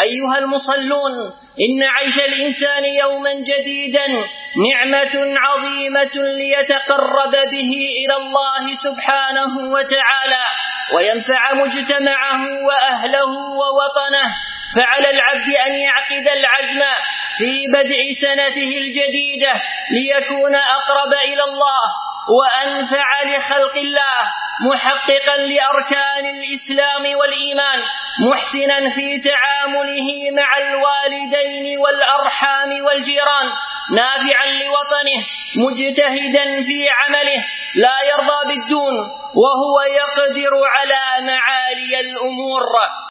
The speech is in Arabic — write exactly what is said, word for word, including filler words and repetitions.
أيها المصلون، إن عيش الإنسان يوما جديدا نعمة عظيمة ليتقرب به إلى الله سبحانه وتعالى وينفع مجتمعه وأهله ووطنه. فعلى العبد أن يعقد العزم في بدء سنته الجديدة ليكون أقرب إلى الله وأنفع لخلق الله، محققا لأركان الإسلام والإيمان، محسنا في تعامله مع الوالدين والأرحام والجيران، نافعا لوطنه، مجتهدا في عمله، لا يرضى بالدون وهو يقدر على معالي الأمور.